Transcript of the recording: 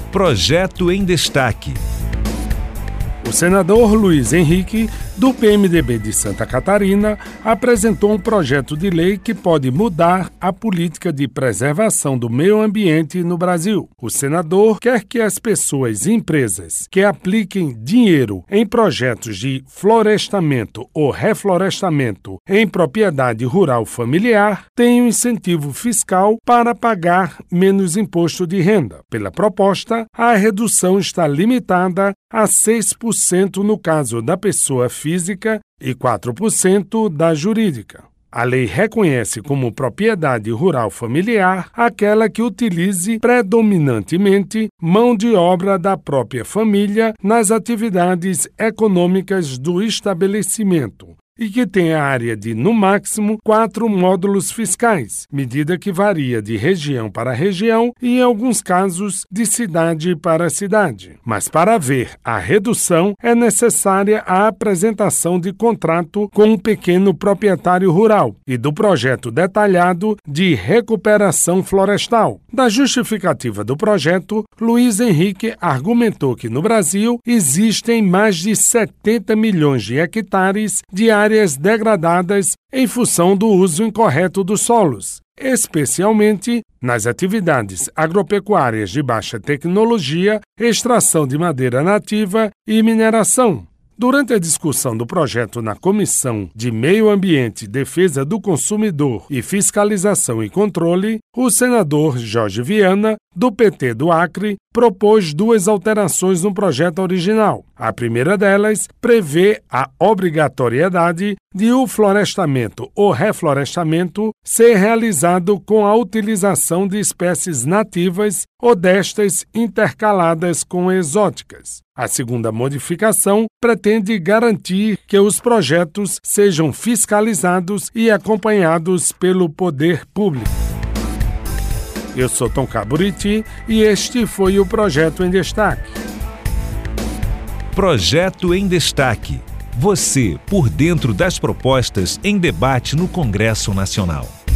Projeto em Destaque. O senador Luiz Henrique, do PMDB de Santa Catarina, apresentou um projeto de lei que pode mudar a política de preservação do meio ambiente no Brasil. O senador quer que as pessoas e empresas que apliquem dinheiro em projetos de florestamento ou reflorestamento em propriedade rural familiar tenham incentivo fiscal para pagar menos imposto de renda. Pela proposta, a redução está limitada a 6% no caso da pessoa física e 4% da jurídica. A lei reconhece como propriedade rural familiar aquela que utilize predominantemente mão de obra da própria família nas atividades econômicas do estabelecimento e que tenha área de, no máximo, 4 módulos fiscais, medida que varia de região para região e, em alguns casos, de cidade para cidade. Mas para haver a redução, é necessária a apresentação de contrato com um pequeno proprietário rural e do projeto detalhado de recuperação florestal. Da justificativa do projeto, Luiz Henrique argumentou que no Brasil existem mais de 70 milhões de hectares de áreas degradadas em função do uso incorreto dos solos, especialmente nas atividades agropecuárias de baixa tecnologia, extração de madeira nativa e mineração. Durante a discussão do projeto na Comissão de Meio Ambiente, Defesa do Consumidor e Fiscalização e Controle, o senador Jorge Viana, do PT do Acre, propôs 2 alterações no projeto original. A primeira delas prevê a obrigatoriedade de o florestamento ou reflorestamento ser realizado com a utilização de espécies nativas ou destas intercaladas com exóticas. A segunda modificação pretende garantir que os projetos sejam fiscalizados e acompanhados pelo poder público. Eu sou Tom Caburiti e este foi o Projeto em Destaque. Projeto em Destaque. Você por dentro das propostas em debate no Congresso Nacional.